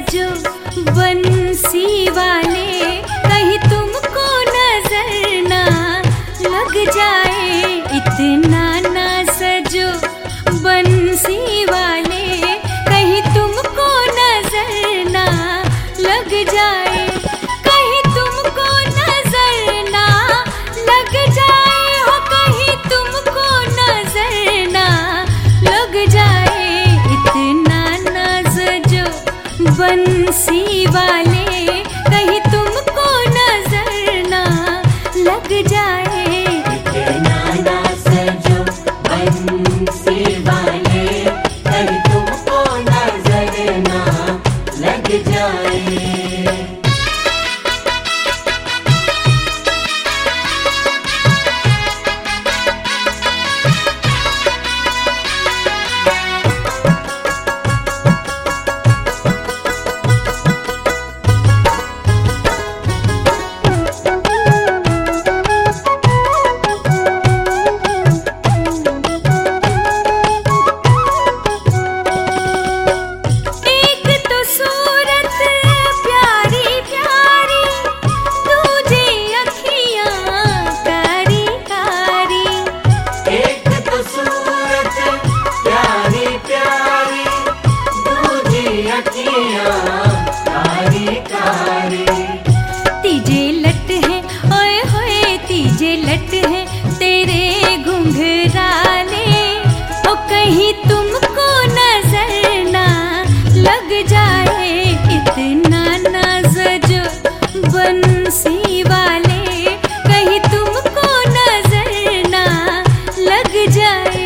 सजो बंसी वाले, कहीं तुमको नजर ना लग जाए। इतना ना सजो बंसी वाले, कहीं तुमको नजर ना लग जाए। कहीं तुमको नजर ना लग जाए हो, कहीं तुमको नजर ना लग जाए। इतना ना सजो बंसी वाले, कहीं तुमको नजर ना लग जाए। इतना ना सजो बंसी वाले, कहीं तुमको नजर ना लग जाए। तीजे लट है ओए होए, तीजे लट है तेरे घुंघराले, ओ कहीं तुमको नजर ना लग जाए। इतना ना सजो बंसी वाले, कहीं तुमको नजर ना लग जाए।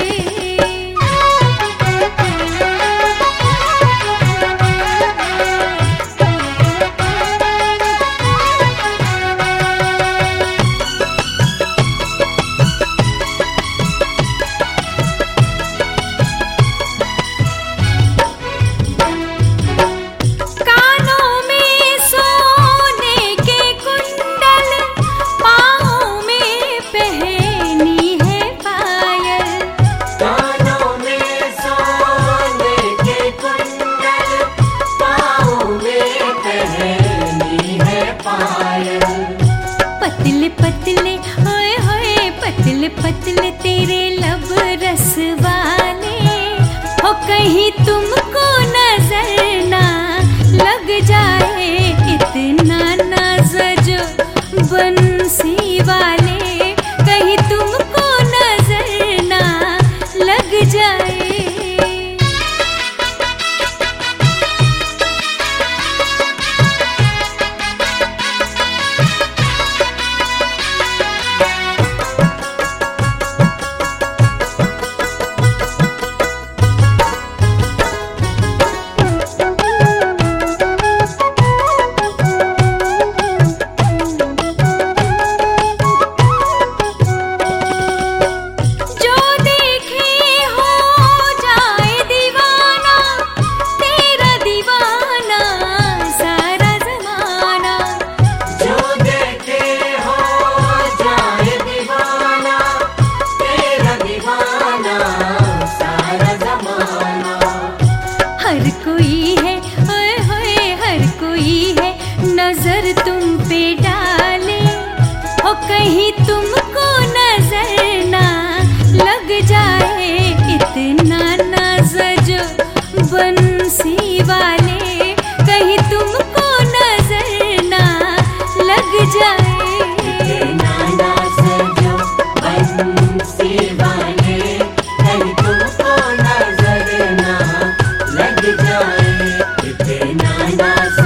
पतले पतले होए होए, पतले पतले तेरे लब रस वाले, हो कहीं तुमको नजर ना लग जाए। इतना ना सजो बंसी वाले, कहीं तुमको नजर ना लग जाए। हर कोई है ओए होए, हर कोई है नजर तुम पे डाले, हो कहीं तुमको नजर ना लग जाए। इतना ना सजो बंसी वाले, कहीं तुमको नजर ना लग जाए। इतना ना सजो बंसी वाले, कहीं तुमको नजर ना लग जाए। इतना ना